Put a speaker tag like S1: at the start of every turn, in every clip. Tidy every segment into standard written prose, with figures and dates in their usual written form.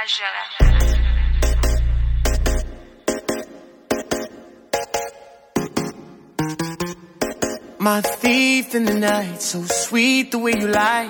S1: Margiela.
S2: My thief in the night, so sweet the way you lie.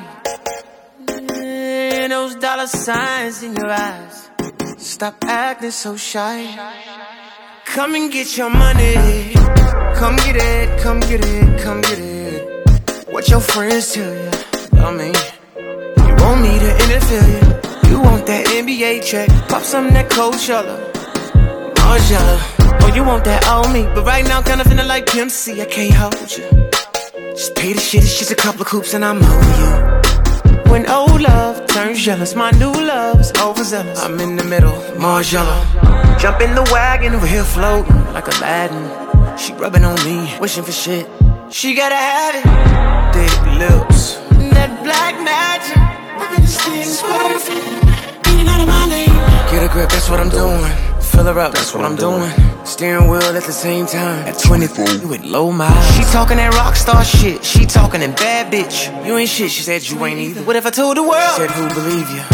S2: And those dollar signs in your eyes, stop acting so shy. Come and get your money. Come get it, come get it, come get it. What your friends tell you about me. You want me to interfere you. You want that NBA check, pop some of that Coachella, Margiela. Oh, you want that on me, but right now kinda feeling like Pimp C, I can't hold you. Just pay the shit, it's just a couple of coops and I'm over you. When old love turns jealous, my new love is overzealous. I'm in the middle, Margiela. Jump in the wagon, over here floating like Aladdin. She rubbing on me, wishing for shit. She gotta have it. Thick lips, that black magic. Everything's perfect. Getting out of my lane. Get a grip, that's what I'm doing. Fill her up, that's what I'm doing. Steering wheel at the same time. At 24, you with low miles. She talking that rock star shit. She talking that bad bitch. You ain't shit, she said you ain't either. What if I told the world? She said who'd believe you?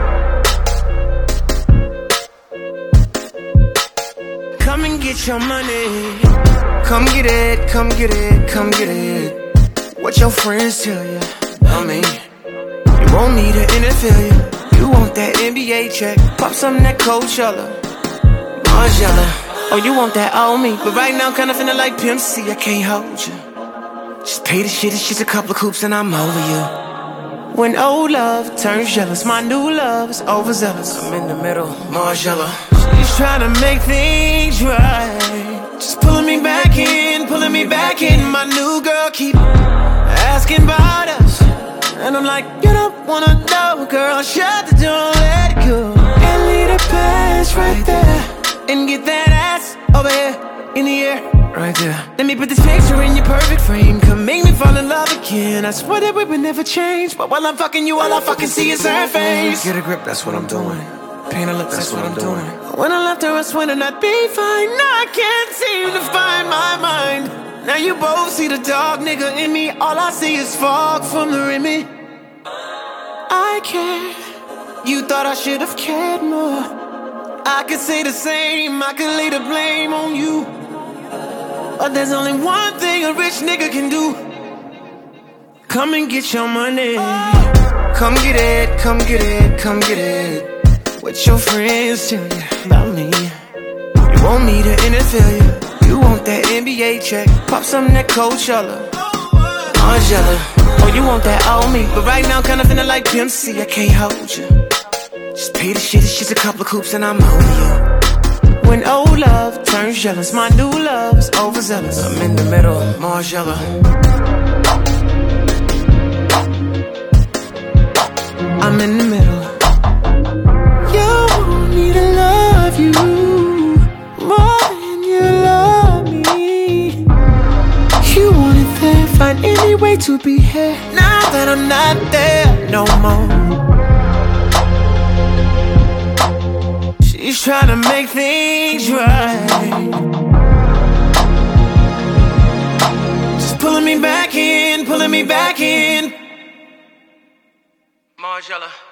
S2: Come and get your money. Come get it, come get it, come get it. What your friends tell you about me. You want me to interfere you. You want that NBA check, pop some of that Coachella, Margiela. Oh, you want that on me, but right now kinda feeling like Pimp C, I can't hold you. Just pay the shit, it's just a couple of coops and I'm over you. When old love turns jealous, my new love is overzealous. I'm in the middle, Margiela. She's trying to make things right, just pulling me back in, pulling me back in. My new girl keep asking about us, and I'm like, you don't wanna know, girl, shut the door, let it go. And leave the past right there, and get that ass over here, in the air, right there. Let me put this picture in your perfect frame, come make me fall in love again. I swear that we would never change, but while I'm fucking you, all I fucking see is her face. Get a grip, that's what I'm doing. Paint her lips, that's what I'm doing. When I left her, I swear that I'd be fine. Now I can't seem to find my mind. Now you both see the dark nigga in me. All I see is fog from the Remy. I care. You thought I should have cared more. I could say the same, I could lay the blame on you. But there's only one thing a rich nigga can do. Come and get your money. Come get it, come get it, come get it. What your friends tell you about me. You want me to interfere you. You want that NBA check, pop some of that Coachella, Margiela. Oh, you want that on me, but right now kinda feeling like Pimp C, I can't hold you. Just pay the shit, it's just a couple of coops and I'm over you. When old love turns jealous, my new love is overzealous. I'm in the middle, Margiela. I'm in the middle. You want me to love you more than you love me. You wanted there, find any way to be here. Now that I'm not there no more. She's trying to make things right, just pulling me back in, pulling me back in. Margiela.